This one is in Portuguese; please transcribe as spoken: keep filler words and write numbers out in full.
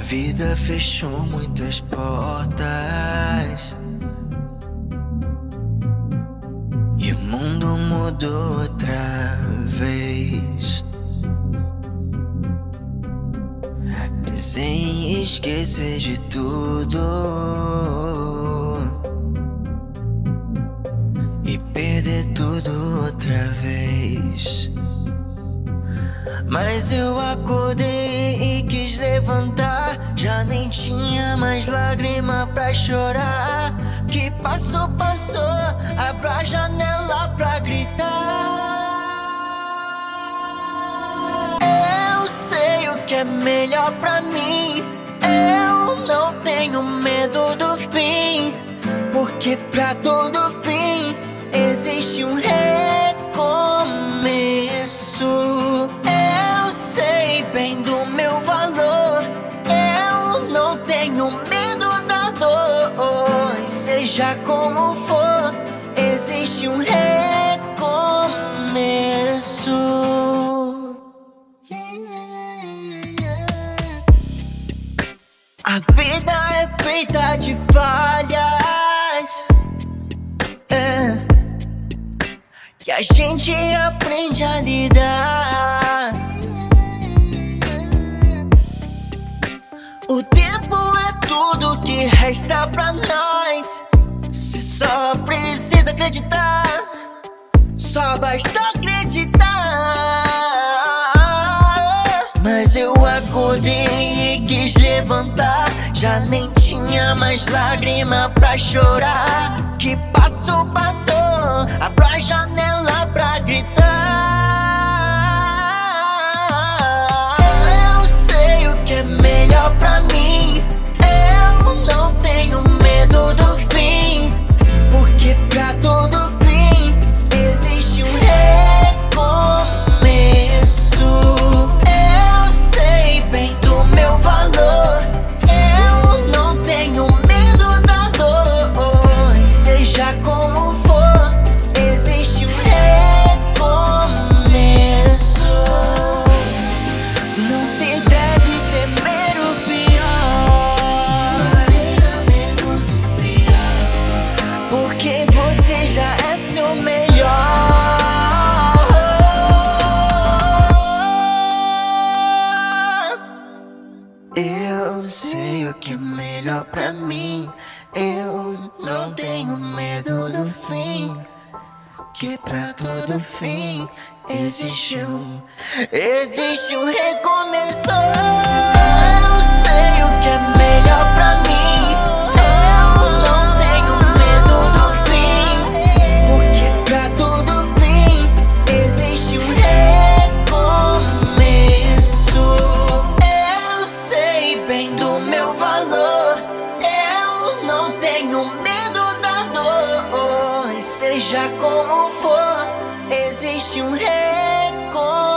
vida fechou muitas portas e o mundo mudou outra vez. Pensei em esquecer de tudo e perder tudo outra vez. Mas eu acordei e quis levantar, já nem tinha mais lágrima pra chorar. Que passou, passou, abra a janela pra gritar. Eu sei o que é melhor pra mim, eu não tenho medo do fim, porque pra todo fim existe um recomeço. Eu sei bem do meu valor, eu não tenho medo da dor. E seja como for, existe um recomeço. A vida é feita de falhas, é, e a gente aprende a lidar. O tempo é tudo que resta pra nós. Se só precisa acreditar, só basta acreditar. Mas eu acordei e quis levantar, já nem tinha mais lágrima pra chorar. Que passou, passou, abra a janela pra gritar. Eu sei o que é melhor pra mim, eu não tenho medo do fim, porque pra todo fim existe um recomeço. Eu sei bem do meu valor, eu não tenho medo da dor. E seja como for, existe um recomeço. Não se deve temer o pior, porque você já é seu melhor. Eu sei o que é melhor pra mim, eu não tenho medo do fim, porque pra todo fim existe um, existe um recomeço. Eu sei o que é melhor pra mim, eu não tenho medo do fim, porque pra todo fim existe um recomeço. Eu sei bem do meu valor, eu não tenho medo da dor. E seja como for, existe um recomeço.